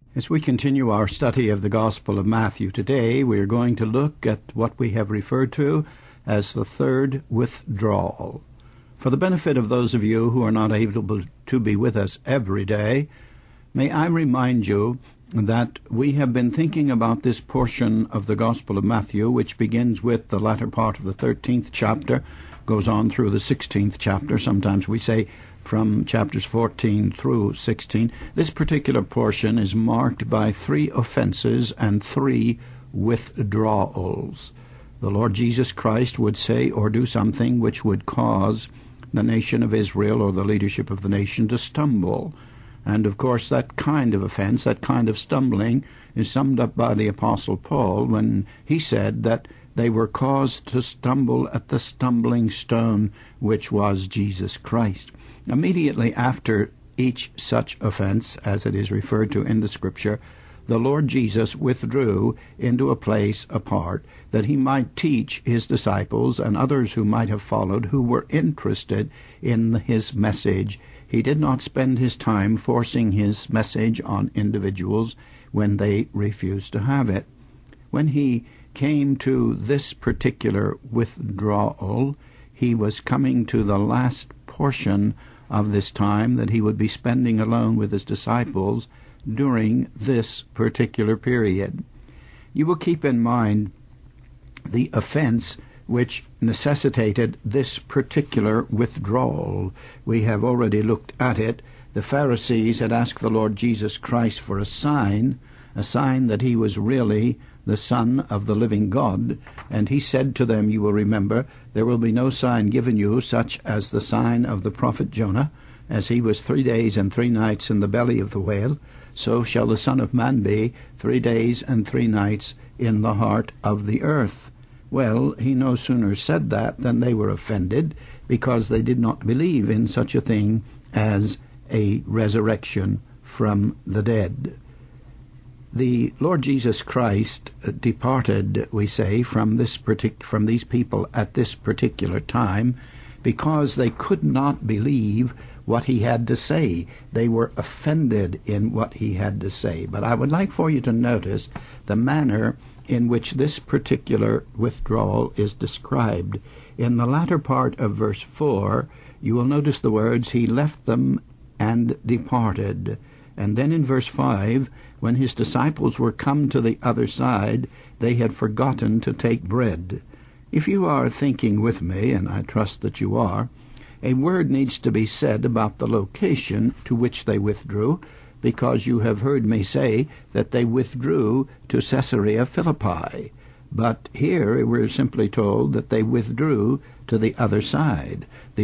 As we continue our study of the Gospel of Matthew today, we are going to look at what we have referred to as the third withdrawal. For the benefit of those of you who are not able to be with us every day, may I remind you that we have been thinking about this portion of the Gospel of Matthew, which begins with the latter part of the 13th chapter, goes on through the 16th chapter. Sometimes we say from chapters 14 through 16. This particular portion is marked by 3 offenses and 3 withdrawals. The Lord Jesus Christ would say or do something which would cause the nation of Israel or the leadership of the nation to stumble. And of course that kind of offense, that kind of stumbling, is summed up by the Apostle Paul when he said that they were caused to stumble at the stumbling stone, which was Jesus Christ. Immediately after each such offense, as it is referred to in the Scripture, the Lord Jesus withdrew into a place apart that he might teach his disciples and others who might have followed who were interested in his message. He did not spend his time forcing his message on individuals when they refused to have it. When he came to this particular withdrawal, he was coming to the last portion of this time that he would be spending alone with his disciples during this particular period. You will keep in mind the offense which necessitated this particular withdrawal. We have already looked at it. The Pharisees had asked the Lord Jesus Christ for a sign that he was really the Son of the living God, and he said to them, you will remember, there will be no sign given you such as the sign of the prophet Jonah. As he was 3 days and 3 nights in the belly of the whale, so shall the Son of Man be 3 days and 3 nights in the heart of the earth. Well, he no sooner said that than they were offended, because they did not believe in such a thing as a resurrection from the dead. The Lord Jesus Christ departed, we say, from these people at this particular time because they could not believe what he had to say. They were offended in what he had to say. But I would like for you to notice the manner in which this particular withdrawal is described. In the latter part of verse 4, you will notice the words, he left them and departed. And then in verse 5, when his disciples were come to the other side, they had forgotten to take bread. If you are thinking with me, and I trust that you are, a word needs to be said about the location to which they withdrew, because you have heard me say that they withdrew to Caesarea Philippi. But here we're simply told that they withdrew to the other side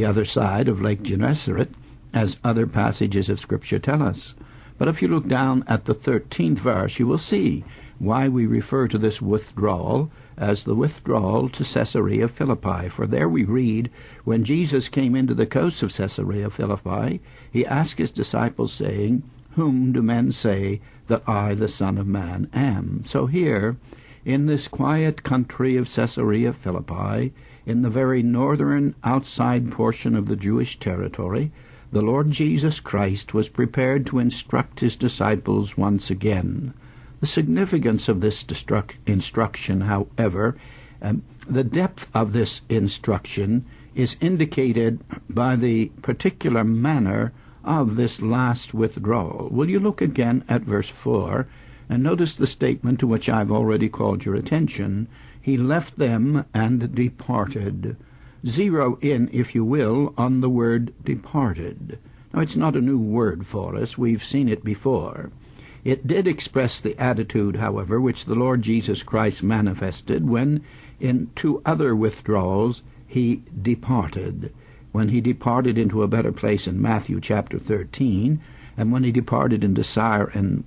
of Lake Gennesaret, as other passages of Scripture tell us. But if you look down at the 13th verse, you will see why we refer to this withdrawal as the withdrawal to Caesarea Philippi. For there we read, when Jesus came into the coast of Caesarea Philippi, he asked his disciples, saying, whom do men say that I, the Son of Man, am? So here, in this quiet country of Caesarea Philippi, in the very northern outside portion of the Jewish territory, the Lord Jesus Christ was prepared to instruct his disciples once again. The significance of this instruction, however, the depth of this instruction is indicated by the particular manner of this last withdrawal. Will you look again at verse 4 and notice the statement to which I've already called your attention? He left them and departed. Zero in, if you will, on the word departed. Now, it's not a new word for us. We've seen it before. It did express the attitude, however, which the Lord Jesus Christ manifested when, in 2 other withdrawals, he departed. When he departed into a better place in Matthew chapter 13, and when he departed into Tyre and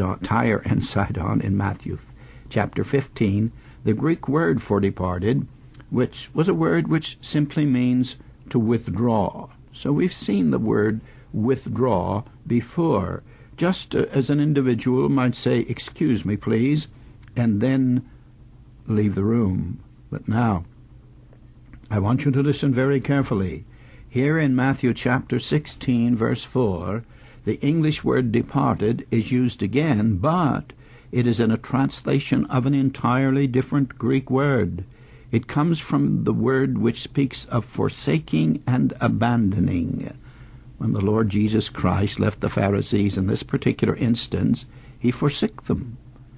Sidon in Matthew chapter 15, the Greek word for departed, which was a word which simply means to withdraw. So we've seen the word withdraw before, just as an individual might say, excuse me, please, and then leave the room. But now, I want you to listen very carefully. Here in Matthew chapter 16, verse 4, The English word departed is used again, but it is in a translation of an entirely different Greek word. It comes from the word which speaks of forsaking and abandoning. When the Lord Jesus Christ left the Pharisees in this particular instance, he forsook them.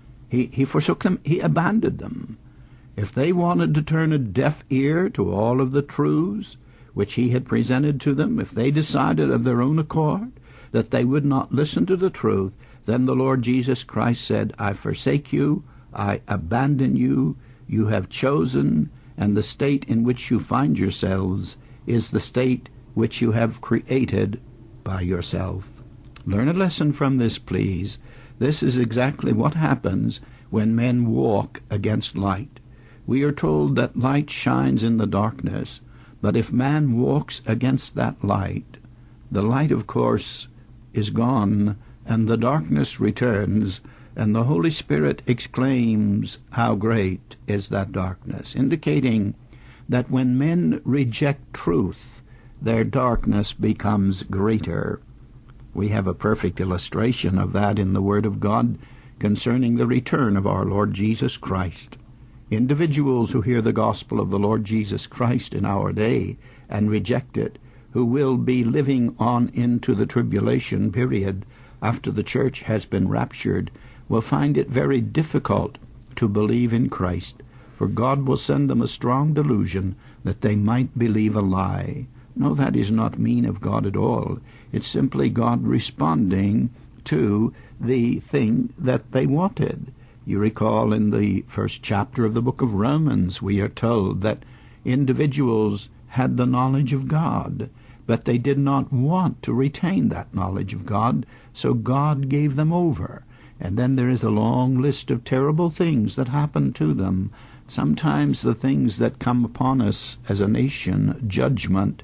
He forsook them. He abandoned them. If they wanted to turn a deaf ear to all of the truths which he had presented to them, if they decided of their own accord that they would not listen to the truth, then the Lord Jesus Christ said, I forsake you, I abandon you, you have chosen, and the state in which you find yourselves is the state which you have created by yourself. Learn a lesson from this, please. This is exactly what happens when men walk against light. We are told that light shines in the darkness, but if man walks against that light, the light, of course, is gone, and the darkness returns, and the Holy Spirit exclaims, how great is that darkness, indicating that when men reject truth, their darkness becomes greater. We have a perfect illustration of that in the Word of God concerning the return of our Lord Jesus Christ. Individuals who hear the gospel of the Lord Jesus Christ in our day and reject it, who will be living on into the tribulation period after the church has been raptured, will find it very difficult to believe in Christ, for God will send them a strong delusion that they might believe a lie. No, that is not mean of God at all. It's simply God responding to the thing that they wanted. You recall in the first chapter of the book of Romans, we are told that individuals had the knowledge of God, but they did not want to retain that knowledge of God, so God gave them over. And then there is a long list of terrible things that happened to them. Sometimes the things that come upon us as a nation, judgment,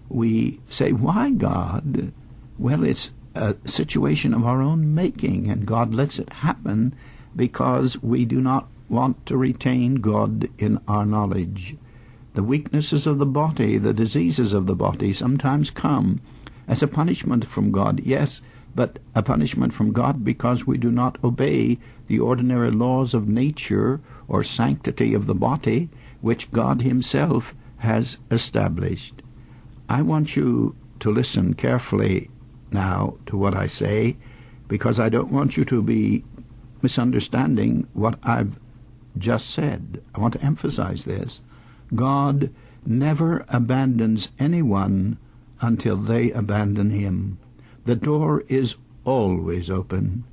we say, why, God? Well, it's a situation of our own making, and God lets it happen because we do not want to retain God in our knowledge. The weaknesses of the body, the diseases of the body sometimes come as a punishment from God, yes, but a punishment from God because we do not obey the ordinary laws of nature or sanctity of the body which God himself has established. I want you to listen carefully now to what I say, because I don't want you to be misunderstanding what I've just said. I want to emphasize this. God never abandons anyone until they abandon him. The door is always open.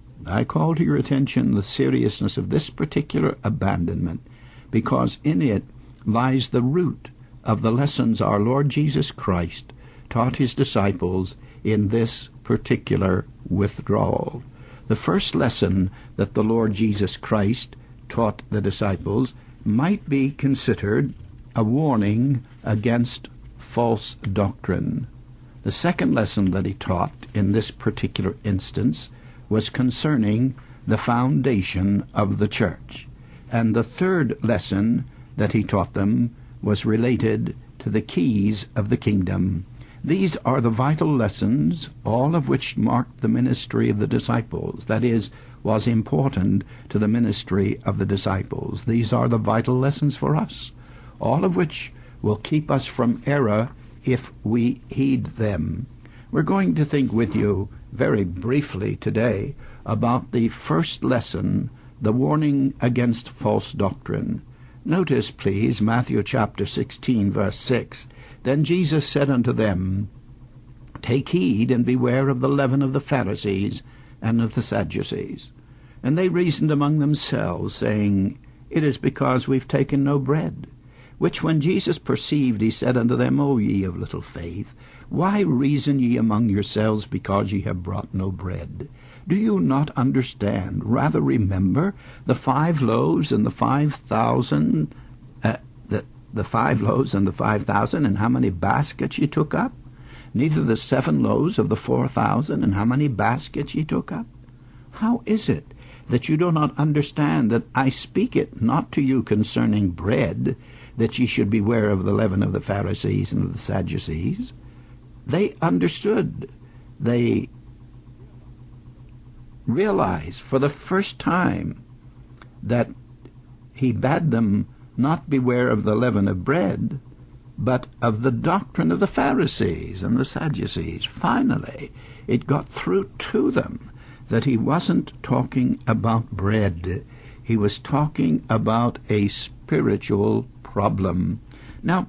I call to your attention the seriousness of this particular abandonment, because in it lies the root of the lessons our Lord Jesus Christ taught his disciples in this particular withdrawal. The first lesson that the Lord Jesus Christ taught the disciples might be considered a warning against false doctrine. The second lesson that he taught in this particular instance was concerning the foundation of the church. And the third lesson that he taught them was related to the keys of the kingdom. These are the vital lessons, all of which marked the ministry of the disciples. That is, was important to the ministry of the disciples. These are the vital lessons for us, all of which will keep us from error if we heed them. We're going to think with you very briefly today about the first lesson, the warning against false doctrine. Notice, please, Matthew chapter 16, verse 6. Then Jesus said unto them, Take heed and beware of the leaven of the Pharisees and of the Sadducees. And they reasoned among themselves, saying, It is because we've taken no bread. Which when Jesus perceived, he said unto them, O ye of little faith, why reason ye among yourselves, because ye have brought no bread? Do you not understand? Rather remember the 5 loaves and the 5,000, the 5 loaves and the 5,000, and how many baskets ye took up? Neither the 7 loaves of the 4,000, and how many baskets ye took up? How is it that you do not understand that I speak it not to you concerning bread, that ye should beware of the leaven of the Pharisees and of the Sadducees? They understood. They realize for the first time that he bade them not beware of the leaven of bread, but of the doctrine of the Pharisees and the Sadducees. Finally, it got through to them that he wasn't talking about bread. He was talking about a spiritual problem. Now,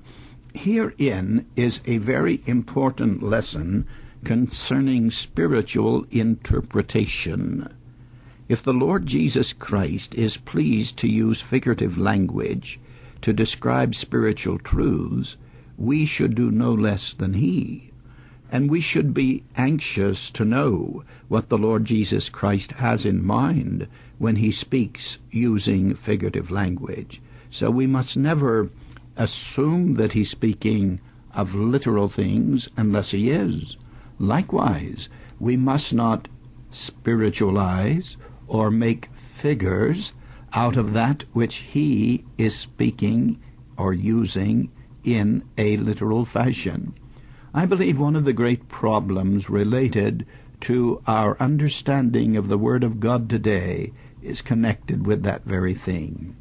herein is a very important lesson concerning spiritual interpretation. If the Lord Jesus Christ is pleased to use figurative language to describe spiritual truths, we should do no less than he. And we should be anxious to know what the Lord Jesus Christ has in mind when he speaks using figurative language. So we must never assume that he's speaking of literal things unless he is. Likewise, we must not spiritualize or make figures out of that which he is speaking or using in a literal fashion. I believe one of the great problems related to our understanding of the Word of God today is connected with that very thing.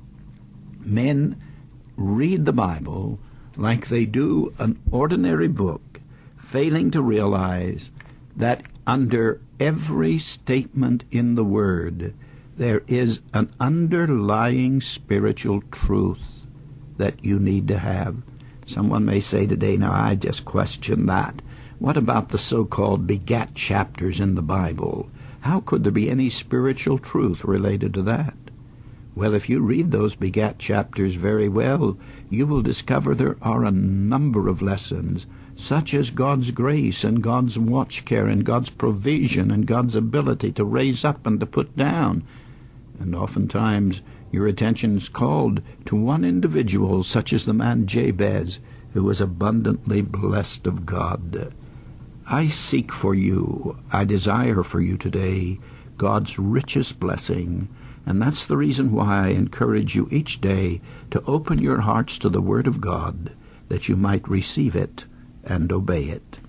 Men read the Bible like they do an ordinary book, failing to realize that under every statement in the Word there is an underlying spiritual truth that you need to have. Someone may say today, now I just question that. What about the so-called begat chapters in the Bible? How could there be any spiritual truth related to that? Well, if you read those begat chapters very well, you will discover there are a number of lessons, such as God's grace and God's watch care and God's provision and God's ability to raise up and to put down. And oftentimes your attention is called to one individual, such as the man Jabez, who was abundantly blessed of God. I seek for you, I desire for you today, God's richest blessing, and that's the reason why I encourage you each day to open your hearts to the Word of God, that you might receive it and obey it.